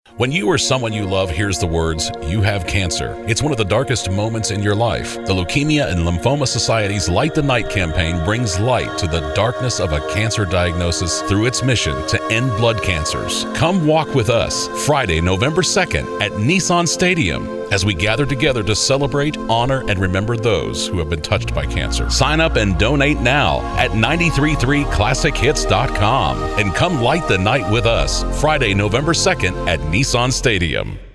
When you or someone you love hears the words, "You have cancer," it's one of the darkest moments in your life. The Leukemia and Lymphoma Society's Light the Night campaign brings light to the darkness of a cancer diagnosis through its mission to end blood cancers. Come walk with us Friday, November 2nd at Nissan Stadium as we gather together to celebrate, honor, and remember those who have been touched by cancer. Sign up and donate now at 933classichits.com and come light the night with us Friday, November 2nd at Nissan Stadium.